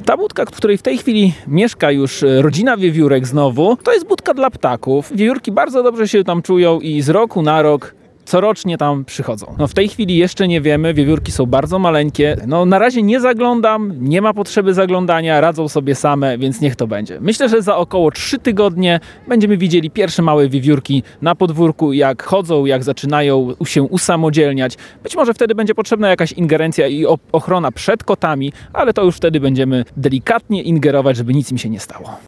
Ta budka, w której w tej chwili mieszka już rodzina wiewiórek znowu, to jest budka dla ptaków. Wiewiórki bardzo dobrze się tam czują i z roku na rok corocznie tam przychodzą. W tej chwili jeszcze nie wiemy, wiewiórki są bardzo maleńkie. Na razie nie zaglądam, nie ma potrzeby zaglądania, radzą sobie same, więc niech to będzie. Myślę, że za około 3 tygodnie będziemy widzieli pierwsze małe wiewiórki na podwórku, jak chodzą, jak zaczynają się usamodzielniać. Być może wtedy będzie potrzebna jakaś ingerencja i ochrona przed kotami, ale to już wtedy będziemy delikatnie ingerować, żeby nic im się nie stało.